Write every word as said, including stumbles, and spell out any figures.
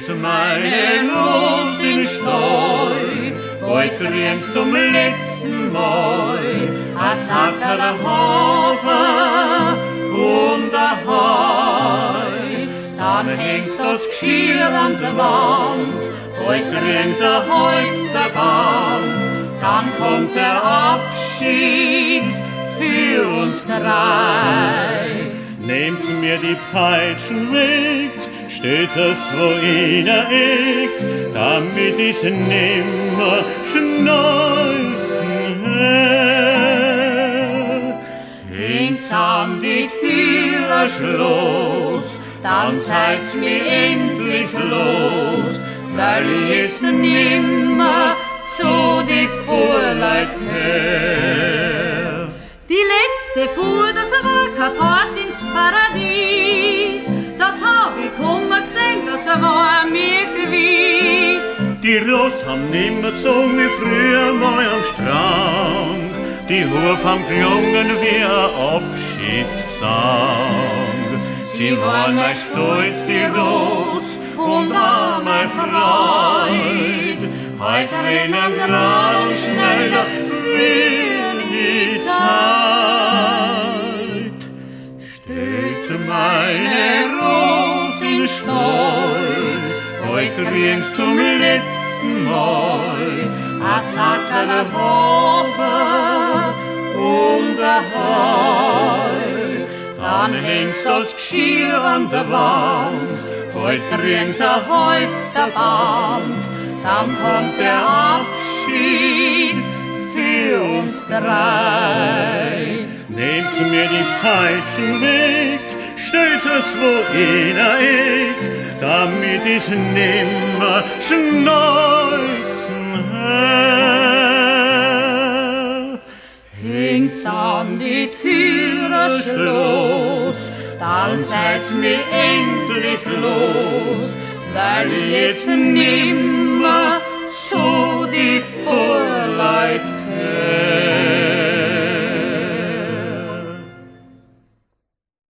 meine Rosenstreu, heut bringst zum letzten Mal a Sackerl Hafer und a Heu. Dann hängst das Geschirr an der Wand, heut bringst a Häufter Band. Dann kommt der Abschied für uns drei. Nehmt mir die Peitschen weg, stellt es wo in der Eck, damit ich's nimmer schneuzen hör. Hängt an die Türe Schloss, dann seid's mir endlich los, weil ich jetzt nimmer zu die Fuhrleut gehör. Die letzte Fuhr, das war keine Fahrt ins Paradies, das hab ich kummer gesehen, das war mir gewiss. Die Ross haben nimmer gezogen wie früher mal am Strand, die Huf haben gelungen wie ein Abschiedsgesang. Sie waren mein Stolz, die Ross, und auch mein Freud. Heut rennen grad schneller für die Zeit. Stets meine Rosenstall, heut kriegst zum letzten Mal a Sackerl Hafer und a Heu. Dann hängst das Geschirr an der Wand, heut kriegst a Häufter Band. Dann kommt der Abschied für uns drei. Nehmt mir die Peitschen weg, stellt es wo in der Eck, damit ich's nimmer schneuzen hör. Hängt an die Türe Schloss, dann seid's mir endlich los, weil ich jetzt nimmer